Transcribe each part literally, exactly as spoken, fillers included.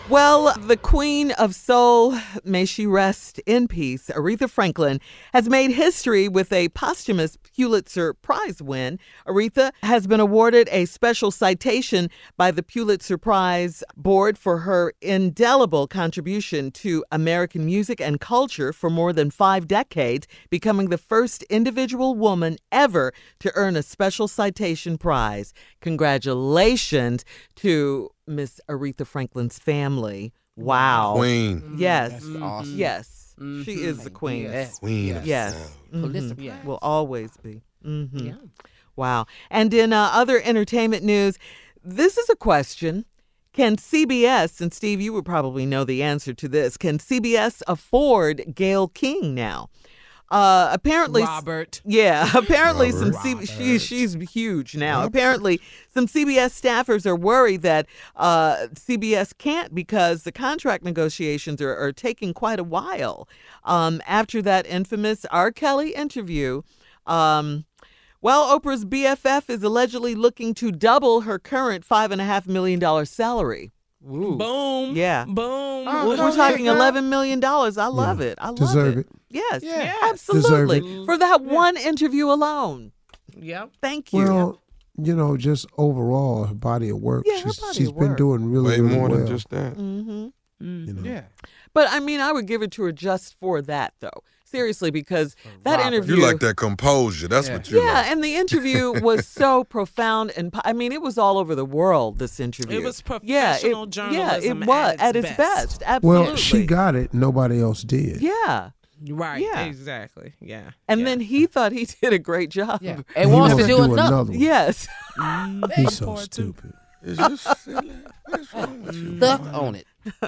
Well, the Queen of Soul, may she rest in peace, Aretha Franklin, has made history with a posthumous Pulitzer Prize win. Aretha has been awarded a special citation by the Pulitzer Prize Board for her indelible contribution to American music and culture for more than five decades, becoming the first individual woman ever to earn a special citation prize. Congratulations to Miss Aretha Franklin's family. Wow. Queen. Yes. That's awesome. Yes. Mhm. She is the queen. Yes. Queen. of Yes. sound. Mhm. Pulitzer Prize. Will always be. Mhm. Yeah. Wow. And in uh, other entertainment news, this is a question. Can C B S, and Steve, you would probably know the answer to this, can C B S afford Gayle King now? Uh, apparently, Robert. Yeah, apparently Robert. some C- she, she's huge now. Apparently, some C B S staffers are worried that uh, C B S can't because the contract negotiations are, are taking quite a while. Um, after that infamous R. Kelly interview, um, well, Oprah's B F F is allegedly looking to double her current five and a half million dollar salary. Ooh. Boom. Yeah. Boom. Oh, We're, go we're ahead, talking girl. eleven million dollars. I love Yeah. it. I love Deserve it. it. Yes, Yes. absolutely. Deserve it. For that one interview alone. Yep. Thank you. Well, you know, just overall, her body of work, Yeah, her she's, body she's of been work. doing really, Way really more well. than just that. hmm You know. Yeah. But I mean, I would give it to her just for that, though. Seriously, because that Robert. interview. You like that composure. That's Yeah. what you Yeah, like. and the interview was so profound, and po- I mean, it was all over the world. This interview. It was yeah, it, professional Yeah, journalism it was at its its best. best. Absolutely. Well, she got it. Nobody else did. Yeah, Right. Yeah. Exactly. Yeah. and yeah. then he thought he did a great job. Yeah. He And wants to wants do another. one. Yes. He's so Part two. stupid. Is you silly? What's wrong with you? Stuck boy? on it.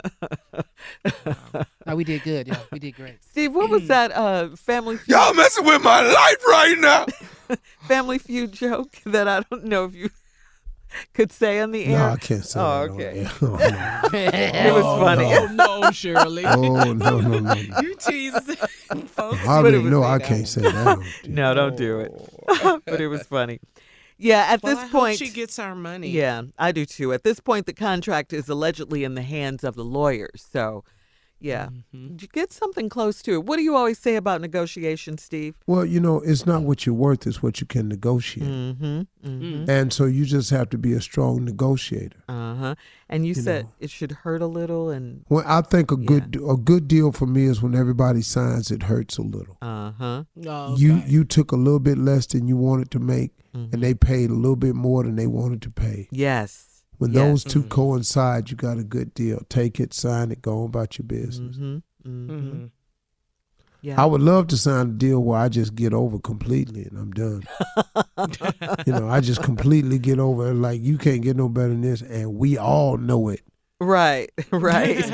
No, we did good, y'all. We did great. Steve, what was that uh, family feud, Y'all messing with my life right now. family feud joke that I don't know if you could say on the air? No, I can't say Oh, that. on okay. air. Oh, no. It was funny. Oh, no, Shirley. Oh, no, no, no, no. You tease folks. I But it already was- know I can't say that. on T V. No, don't do it. But it was funny. Yeah, at Well, this I hope point, she gets our money. yeah, I do too. At this point, the contract is allegedly in the hands of the lawyers. So, yeah, Mhm. you get something close to it. What do you always say about negotiations, Steve? Well, you know, it's not what you're worth, it's what you can negotiate. Mm-hmm. Mm-hmm. And so you just have to be a strong negotiator. Uh-huh. And you, You said know. it should hurt a little and Well, I think a Yeah. good a good deal for me is when everybody signs it hurts a little. uh-huh. Oh, You okay. you took a little bit less than you wanted to make, Mhm. and they paid a little bit more than they wanted to pay. Yes. When Yes. those two Mhm. coincide, you got a good deal. Take it, sign it, go on about your business. Mm-hmm. Mm-hmm. Mhm. Yeah. I would love to sign a deal where I just get over completely and I'm done. You know, I just completely get over it. Like, you can't get no better than this, and we all know it. Right, right.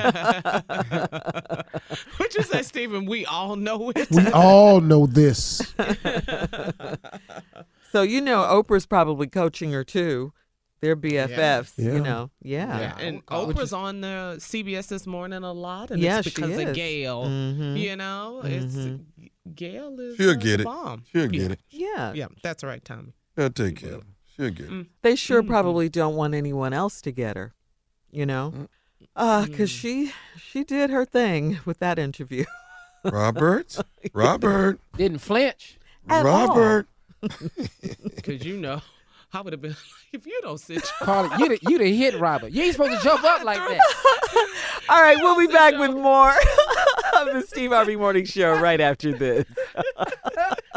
What you say, Stephen? We all know it. We all know this. So, you know, Oprah's probably coaching her too. They're B F Fs, Yeah. you know. Yeah. Yeah, and Would Oprah's on the C B S this morning a lot, and Yeah, it's she because is. of Gail. Mhm. You know, it's Mhm. Gail is She'll uh, get the it. bomb. She'll yeah. get it. Yeah. Yeah, that's right, Tommy. She'll take care of it. She'll get it. Mm. They sure Mhm. probably don't want anyone else to get her, you know? Mm. Uh, cause Mm. she she did her thing with that interview. Robert. Robert. Didn't flinch. At all. Robert. Because you know, I would have been like, if you don't sit, Carly, you the, you the hit Robert. You ain't supposed to jump up like that. All right, we'll be back with more of the Steve Harvey Morning Show right after this.